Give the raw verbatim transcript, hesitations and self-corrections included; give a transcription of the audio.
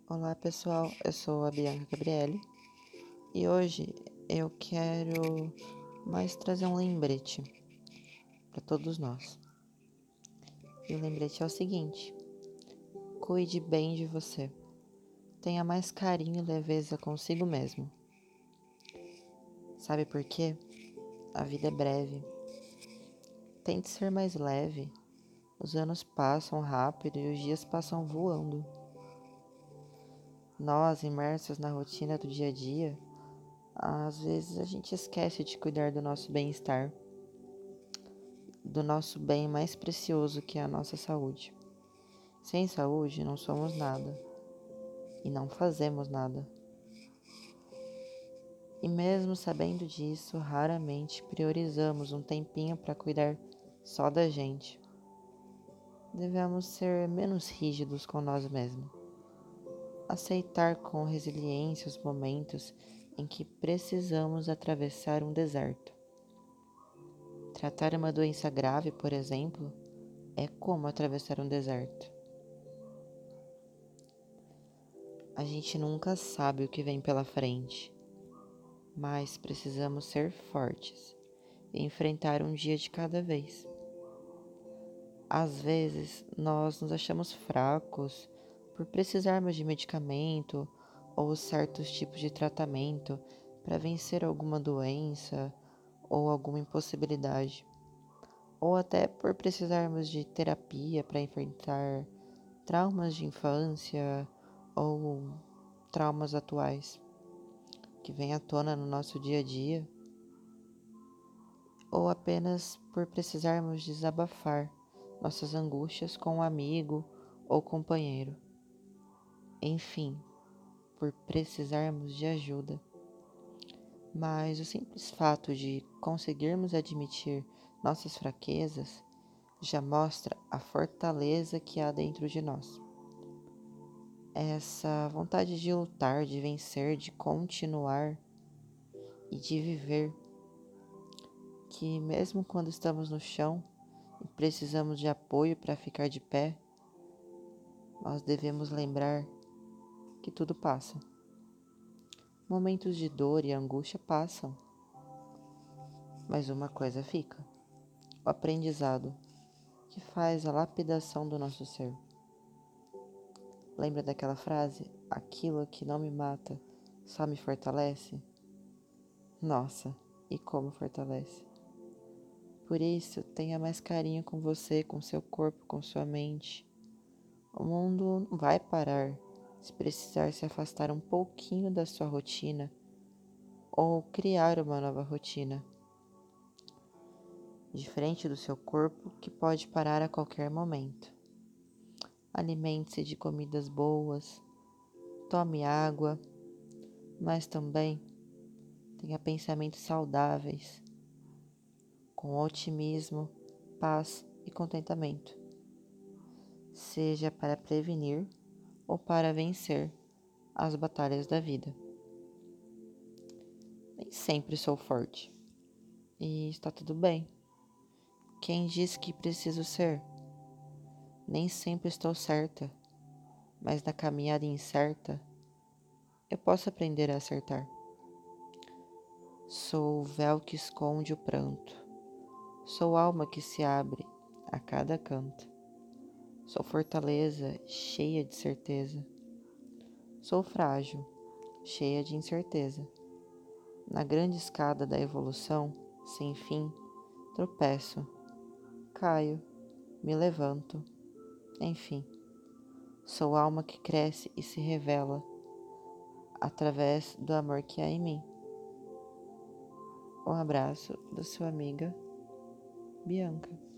Olá pessoal, eu sou a Bianca Gabriele e hoje eu quero mais trazer um lembrete para todos nós. E o lembrete é o seguinte: cuide bem de você, tenha mais carinho e leveza consigo mesmo. Sabe por quê? A vida é breve. Tente ser mais leve. Os anos passam rápido e os dias passam voando. Nós, imersos na rotina do dia a dia, às vezes a gente esquece de cuidar do nosso bem-estar, do nosso bem mais precioso, que é a nossa saúde. Sem saúde não somos nada e não fazemos nada. E mesmo sabendo disso, raramente priorizamos um tempinho para cuidar só da gente. Devemos ser menos rígidos com nós mesmos. Aceitar com resiliência os momentos em que precisamos atravessar um deserto. Tratar uma doença grave, por exemplo, é como atravessar um deserto. A gente nunca sabe o que vem pela frente, mas precisamos ser fortes e enfrentar um dia de cada vez. Às vezes, nós nos achamos fracos por precisarmos de medicamento ou certos tipos de tratamento para vencer alguma doença ou alguma impossibilidade, ou até por precisarmos de terapia para enfrentar traumas de infância ou traumas atuais que vêm à tona no nosso dia a dia, ou apenas por precisarmos desabafar nossas angústias com um amigo ou companheiro. Enfim, por precisarmos de ajuda. Mas o simples fato de conseguirmos admitir nossas fraquezas já mostra a fortaleza que há dentro de nós. Essa vontade de lutar, de vencer, de continuar e de viver, que mesmo quando estamos no chão e precisamos de apoio para ficar de pé, nós devemos lembrar que tudo passa. Momentos de dor e angústia passam, mas uma coisa fica: o aprendizado, que faz a lapidação do nosso ser. Lembra daquela frase: aquilo que não me mata só me fortalece? Nossa, e como fortalece! Por isso, tenha mais carinho com você, com seu corpo, com sua mente. O mundo não vai parar se precisar se afastar um pouquinho da sua rotina ou criar uma nova rotina, diferente do seu corpo, que pode parar a qualquer momento. Alimente-se de comidas boas, tome água, mas também tenha pensamentos saudáveis, com otimismo, paz e contentamento, seja para prevenir ou para vencer as batalhas da vida. Nem sempre sou forte, e está tudo bem. Quem diz que preciso ser? Nem sempre estou certa, mas na caminhada incerta, eu posso aprender a acertar. Sou o véu que esconde o pranto, sou alma que se abre a cada canto. Sou fortaleza cheia de certeza, sou frágil, cheia de incerteza. Na grande escada da evolução, sem fim, tropeço, caio, me levanto, enfim. Sou alma que cresce e se revela através do amor que há em mim. Um abraço da sua amiga Bianca.